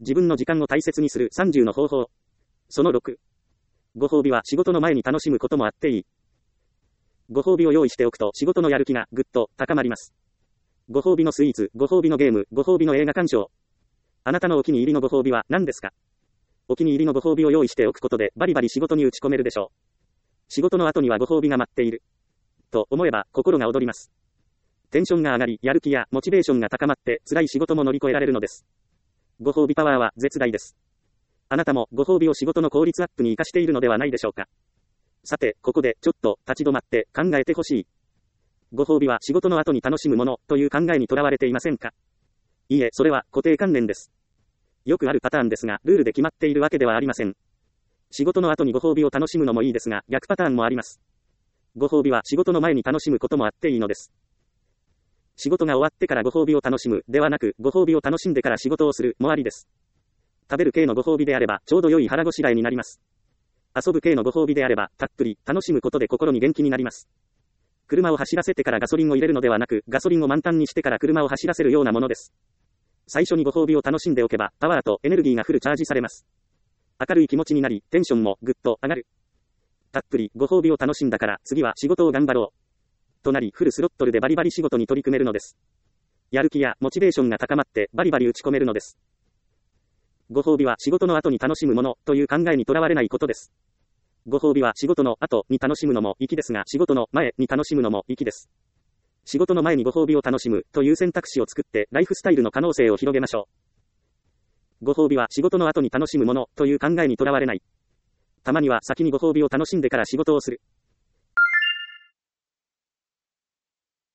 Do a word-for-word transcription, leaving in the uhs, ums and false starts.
自分の時間を大切にするさんじゅうの方法。そのろく。ご褒美は仕事の前に楽しむこともあっていい。ご褒美を用意しておくと仕事のやる気がぐっと高まります。ご褒美のスイーツ、ご褒美のゲーム、ご褒美の映画鑑賞。あなたのお気に入りのご褒美は何ですか？お気に入りのご褒美を用意しておくことでバリバリ仕事に打ち込めるでしょう。仕事の後にはご褒美が待っている。と思えば心が躍ります。テンションが上がり、やる気やモチベーションが高まって辛い仕事も乗り越えられるのです。ご褒美パワーは絶大です。あなたもご褒美を仕事の効率アップに活かしているのではないでしょうか。さて、ここでちょっと立ち止まって考えてほしい。ご褒美は仕事の後に楽しむものという考えにとらわれていませんか？いいえ、それは固定観念です。よくあるパターンですが、ルールで決まっているわけではありません。仕事の後にご褒美を楽しむのもいいですが、逆パターンもあります。ご褒美は仕事の前に楽しむこともあっていいのです。仕事が終わってからご褒美を楽しむではなく、ご褒美を楽しんでから仕事をするもありです。食べる系のご褒美であれば、ちょうど良い腹ごしらえになります。遊ぶ系のご褒美であれば、たっぷり楽しむことで心に元気になります。車を走らせてからガソリンを入れるのではなく、ガソリンを満タンにしてから車を走らせるようなものです。最初にご褒美を楽しんでおけば、パワーとエネルギーがフルチャージされます。明るい気持ちになり、テンションもぐっと上がる。たっぷりご褒美を楽しんだから、次は仕事を頑張ろう。となり、フルスロットルでバリバリ仕事に取り組めるのです。やる気やモチベーションが高まってバリバリ打ち込めるのです。ご褒美は仕事の後に楽しむものという考えにとらわれないことです。ご褒美は仕事の後に楽しむのも粋ですが、仕事の前に楽しむのも粋です。仕事の前にご褒美を楽しむという選択肢を作ってライフスタイルの可能性を広げましょう。ご褒美は仕事の後に楽しむものという考えにとらわれない。たまには先にご褒美を楽しんでから仕事をする。